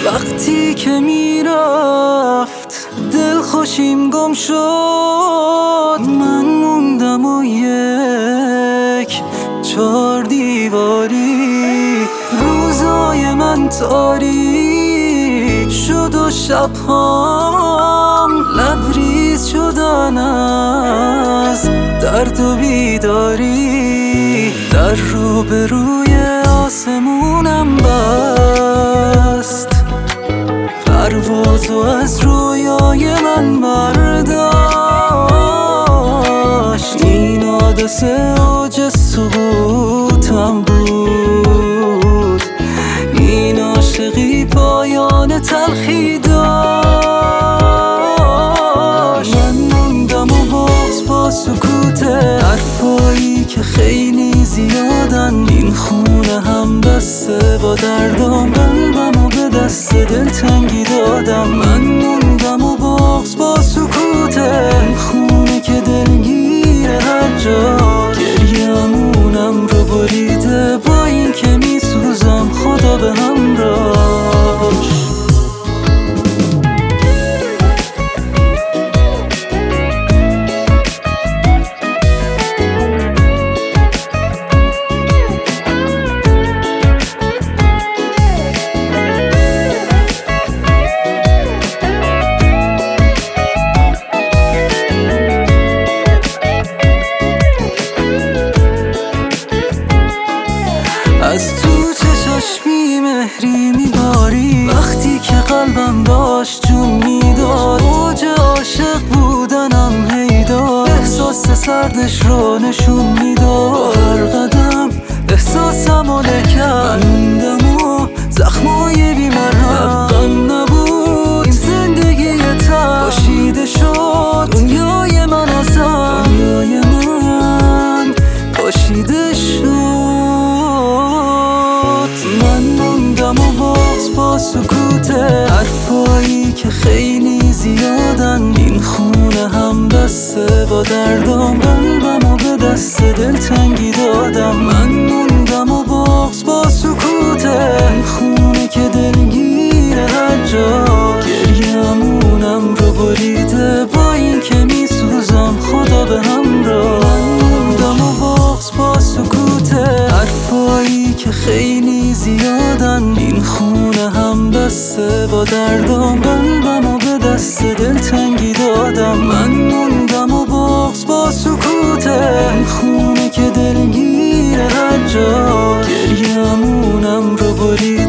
وقتی که میرفت دل خوشیم گم شد، من موندم و یک چار دیواری. روزای من تاریک شد و شبهام لبریز شدن از درد و بیداری. در روبروی آسمونم بست، پروازو از رویای من برداشت. این حادثه اوج سقوطم بود، این عاشقی پایان تلخی داشت. من موندم و باز با سکوت حرفایی که خیلی زیادن. این خونه هم بسته با دردم، قلبم و به دست دلتنگی دادم. من موندم و باز با سکوت این خونه که دلگیره هر جا. گریه‌مونم رو بریده با این که میسوزم، خدا به همراهش. از تو چشاش بیمهری میباری، وقتی که قلبم داشت جون میداد. اوج عاشق بودنم هیدار، احساس سردش رو نشون میداد. هر قدم احساسم و لکن موندم و زخمای بیمرهم. غم نبود این زندگی تن، پاشیده شد دنیای من ازم. دنیای من پاشیده شد. من موندم و باز با سکوت حرفایی که خیلی زیادن. این خونه هم بسته با دردم، قلبم و به دست دلتنگی دادم. من موندم و باز با سکوت این خونه که دلگیره هر جا. گریه‌مونم رو بریده با این که میسوزم، خدا به همراه. من موندم و باز با سکوت حرفایی که خیلی زیادن. این خونه هم بسته با دردم، قلبم و به دست دلتنگی دادم. من موندم و باز با سکوت این خونه که دلگیره هر جا. گریه‌مونم رو بریده